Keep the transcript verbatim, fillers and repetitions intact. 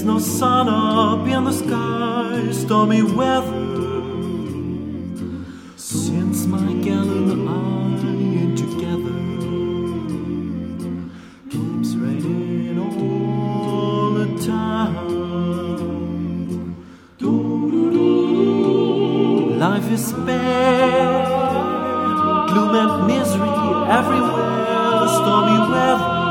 no sun up in the sky, stormy weather. Since my gal and I ain't together, keeps raining all the time. Life is bad, gloom and misery everywhere, stormy weather.